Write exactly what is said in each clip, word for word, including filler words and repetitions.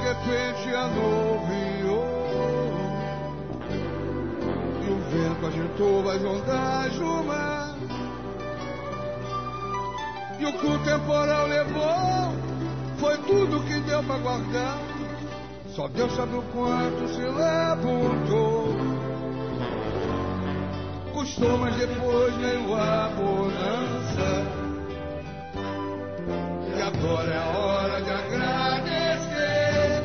repente anuviou e o vento agitou as ondas do mar. E o que o temporal levou foi tudo que deu pra guardar. Só Deus sabe o quanto se levantou. Custou, mas depois veio a bonança. E agora é a hora de agradecer.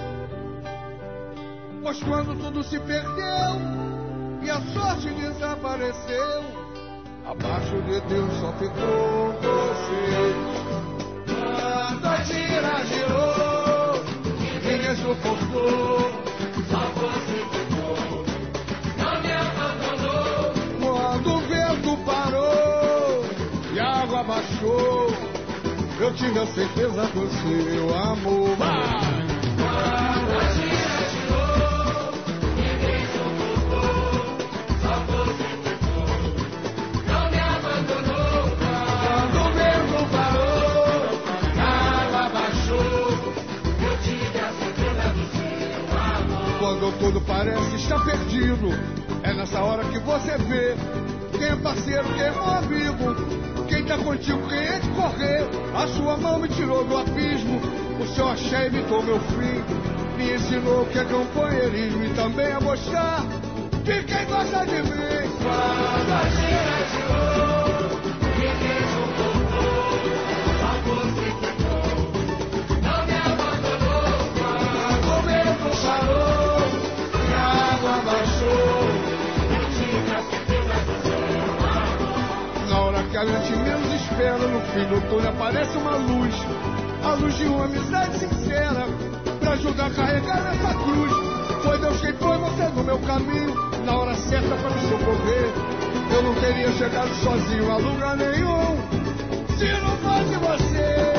Pois quando tudo se perdeu e a sorte desapareceu, abaixo de Deus só ficou você. Quando a tira girou, ninguém suportou, só você ficou, não me abandonou. Quando o vento parou e a água baixou, eu tive a certeza do seu amor. Vai! Quando a tira girou, ninguém suportou, só você ficou, não me abandonou. Quando o vento parou, a água baixou, eu tive a certeza do seu amor. Quando tudo parece estar perdido, é nessa hora que você vê quem é parceiro, quem é amigo. Quem tá contigo, quem é de correr? A sua mão me tirou do abismo, o seu axé evitou meu fim, me ensinou que é companheirismo e também a gostar de quem gosta de mim. Quando a tira girou, ninguém suportou, só você ficou, não me abandonou. Quando o vento parou e a água baixou, eu tive a certeza do seu amor. Na hora que a gente menos espera, no fim do túnel aparece uma luz, a luz de uma amizade sincera, pra ajudar a carregar essa cruz. Foi Deus quem foi você no meu caminho, na hora certa pra me socorrer. Eu não teria chegado sozinho a lugar nenhum, se não fosse você.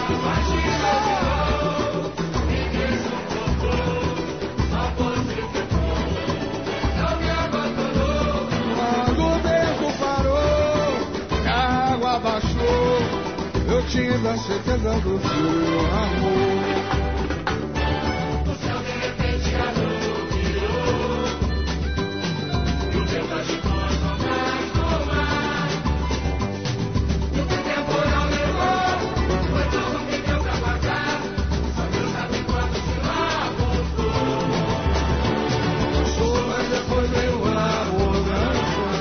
Ninguém suportou, só você ficou, não me abandonou. Quando o vento parou, a água baixou, eu tive a certeza do seu amor. O céu de repente anuviou e o vento agitou as ondas do mar. E o que o temporal levou foi tudo que deu pra guardar. Só Deus sabe quando se lá voltou. Custou, mas depois veio a bonança.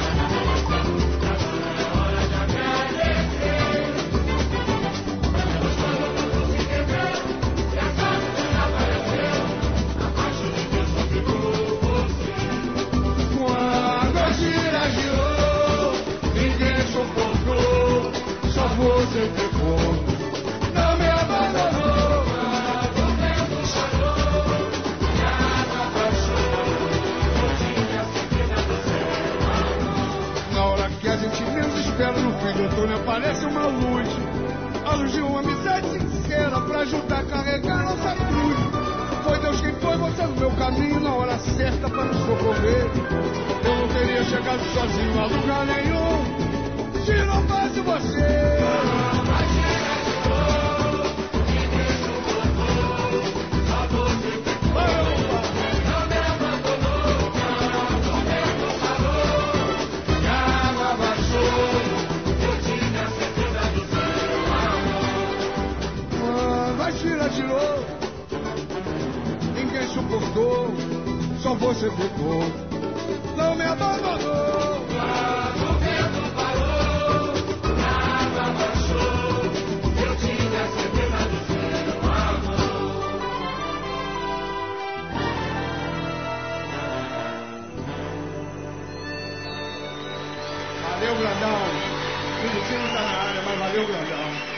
Você ficou, não me abandonou. Quando o vento parou e a água baixou, eu tive a certeza do seu amor. Na hora que a gente menos espera, no fim do túnel aparece uma luz, a luz de uma amizade sincera, pra ajudar a carregar nossa cruz. Foi Deus quem foi você no meu caminho, na hora certa pra me socorrer. Eu não teria chegado sozinho a lugar nenhum, se não fosse você. Tirou, ninguém suportou, só você ficou, não me abandonou. Quando o vento parou, a água baixou, eu tive a certeza do seu amor. Valeu, grandão. Filho, você não tá na área, mas valeu, grandão.